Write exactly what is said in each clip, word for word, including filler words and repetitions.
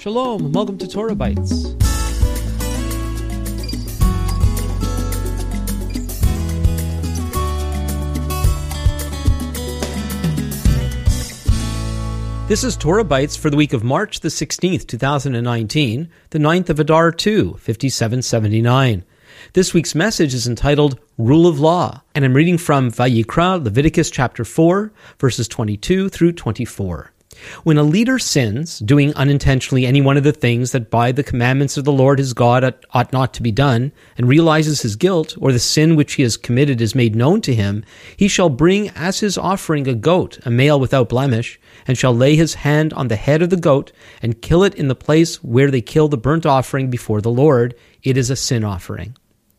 Shalom, and welcome to Torah Bites. This is Torah Bites for the week of March the sixteenth, two thousand nineteen, the ninth of Adar two, fifty-seven seventy-nine. This week's message is entitled Rule of Law, and I'm reading from Vayikra, Leviticus chapter four, verses twenty-two through twenty-four. When a leader sins, doing unintentionally any one of the things that by the commandments of the Lord his God ought not to be done, and realizes his guilt, or the sin which he has committed is made known to him, he shall bring as his offering a goat, a male without blemish, and shall lay his hand on the head of the goat, and kill it in the place where they kill the burnt offering before the Lord. It is a sin offering.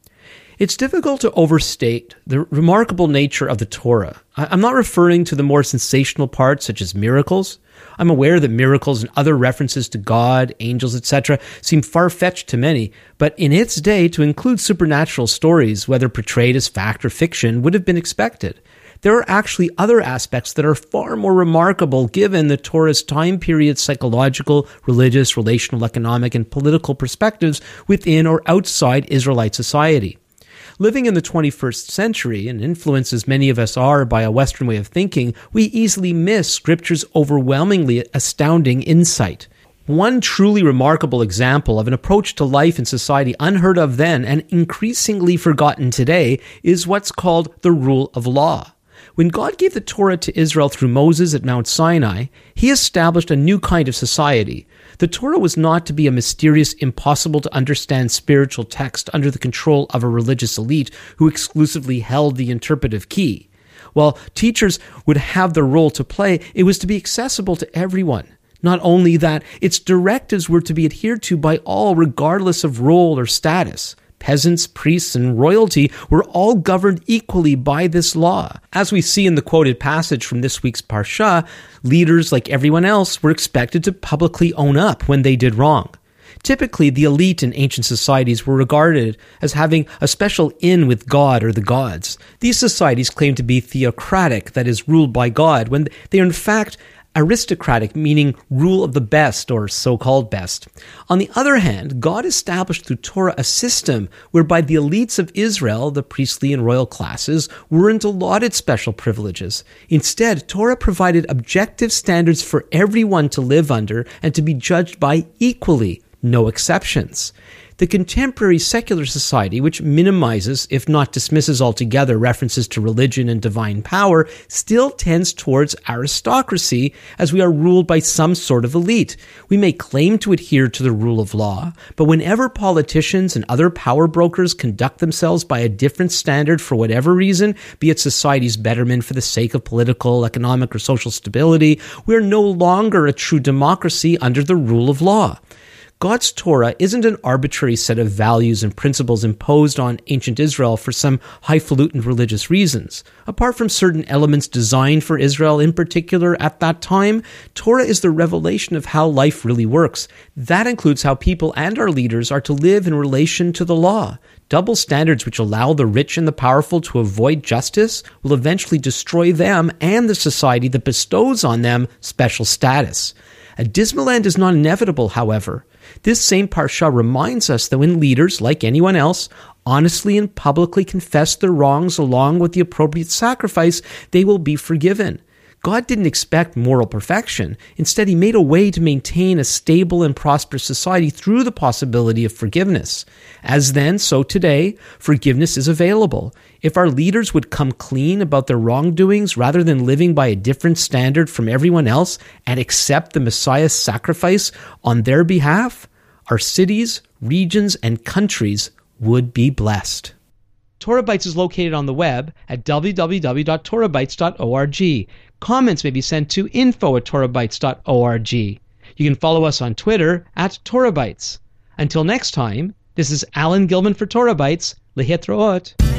It's difficult to overstate the remarkable nature of the Torah. I'm not referring to the more sensational parts such as miracles. I'm aware that miracles and other references to God, angels, et cetera seem far-fetched to many, but in its day to include supernatural stories, whether portrayed as fact or fiction, would have been expected. There are actually other aspects that are far more remarkable given the Torah's time period psychological, religious, relational, economic, and political perspectives within or outside Israelite society. Living in the twenty-first century, and influenced as many of us are by a Western way of thinking, we easily miss Scripture's overwhelmingly astounding insight. One truly remarkable example of an approach to life and society unheard of then and increasingly forgotten today is what's called the rule of law. When God gave the Torah to Israel through Moses at Mount Sinai, he established a new kind of society. The Torah was not to be a mysterious, impossible-to-understand spiritual text under the control of a religious elite who exclusively held the interpretive key. While teachers would have their role to play, it was to be accessible to everyone. Not only that, its directives were to be adhered to by all regardless of role or status. Peasants, priests, and royalty were all governed equally by this law. As we see in the quoted passage from this week's Parsha, leaders, like everyone else, were expected to publicly own up when they did wrong. Typically, the elite in ancient societies were regarded as having a special in with God or the gods. These societies claimed to be theocratic, that is, ruled by God, when they are in fact aristocratic, meaning rule of the best or so-called best. On the other hand, God established through Torah a system whereby the elites of Israel, the priestly and royal classes, weren't allotted special privileges. Instead, Torah provided objective standards for everyone to live under and to be judged by equally, no exceptions. The contemporary secular society, which minimizes, if not dismisses altogether, references to religion and divine power, still tends towards aristocracy as we are ruled by some sort of elite. We may claim to adhere to the rule of law, but whenever politicians and other power brokers conduct themselves by a different standard for whatever reason, be it society's betterment for the sake of political, economic, or social stability, we are no longer a true democracy under the rule of law. God's Torah isn't an arbitrary set of values and principles imposed on ancient Israel for some highfalutin religious reasons. Apart from certain elements designed for Israel in particular at that time, Torah is the revelation of how life really works. That includes how people and our leaders are to live in relation to the law. Double standards which allow the rich and the powerful to avoid justice will eventually destroy them and the society that bestows on them special status. A dismal end is not inevitable, however. This same Parsha reminds us that when leaders, like anyone else, honestly and publicly confess their wrongs along with the appropriate sacrifice, they will be forgiven. God didn't expect moral perfection. Instead, he made a way to maintain a stable and prosperous society through the possibility of forgiveness. As then, so today, forgiveness is available. If our leaders would come clean about their wrongdoings rather than living by a different standard from everyone else and accept the Messiah's sacrifice on their behalf, our cities, regions, and countries would be blessed. Torah Bites is located on the web at w w w dot torah bites dot org. Comments may be sent to info at torah bites dot org. You can follow us on Twitter at Torah Bites. Until next time, this is Alan Gilman for Torah Bites. Lehitraot.